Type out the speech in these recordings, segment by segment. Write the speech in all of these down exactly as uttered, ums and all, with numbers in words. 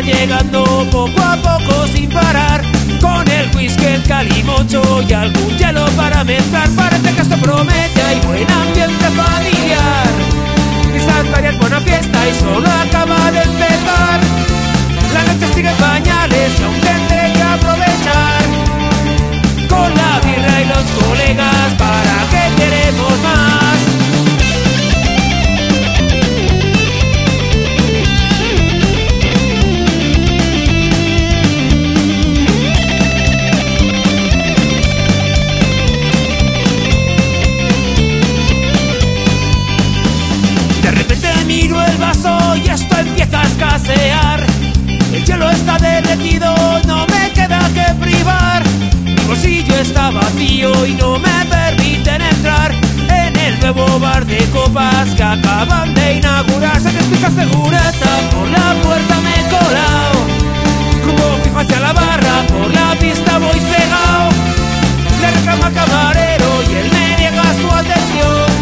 llegando poco a poco sin parar, con el whisky, el calimocho y algún hielo para mezclar. Parece que esto promete, hay buen ambiente familiar, risas varias, buena fiesta y solo acaba de empezar. La noche sigue en pañales y aún tendré que aprovechar, con la birra y los colegas, ¿para qué queremos más? De repente miro el vaso y esto empieza a escasear. El hielo está derretido, no me queda que privar. Mi bolsillo está vacío y no me permiten entrar en el nuevo bar de copas que acaban de inaugurar. Se despisa segurata, por la puerta me he colado, rumbo fijo hacia la barra, por la pista voy cegado. Le reclamo al camarero y él me niega su atención.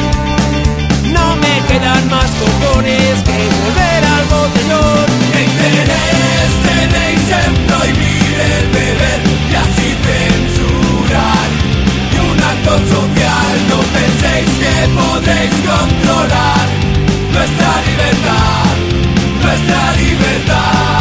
No me quedan más cojones que volver al botellón. ¿Qué interés tenéis en prohibir el beber y así censurar? Y un acto social, no penséis que podréis controlar nuestra libertad, nuestra libertad.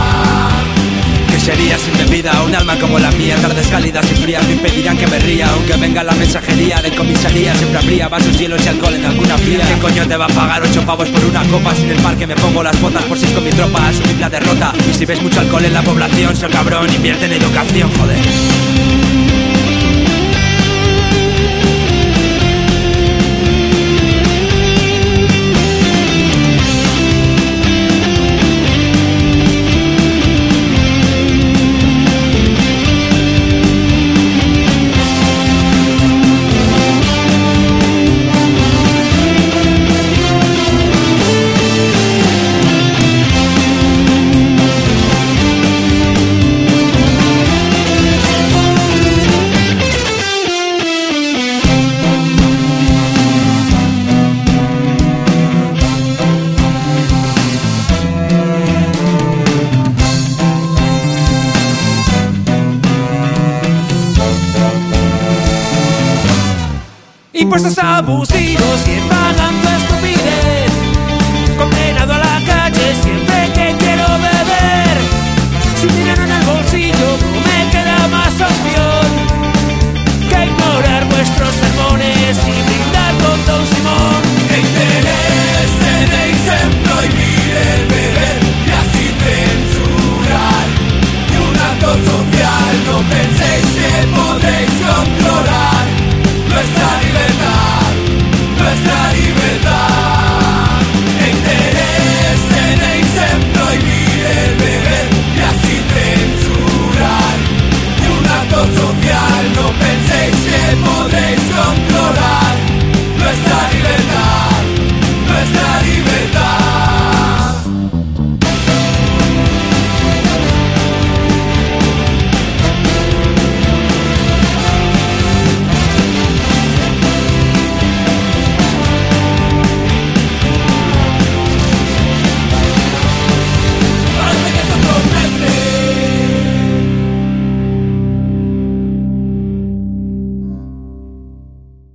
¿Qué sería sin bebida? Un alma como la mía, tardes cálidas y frías me impedirán que me ría. Aunque venga la mensajería de comisaría, siempre habría vasos, hielos y alcohol en alguna fría. ¿Qué coño te va a pagar ocho pavos por una copa? Si en el parque me pongo las botas por si es con mi tropa a asumir la derrota. Y si ves mucho alcohol en la población, soy cabrón, invierte en educación, joder. Impuestos abusivos y en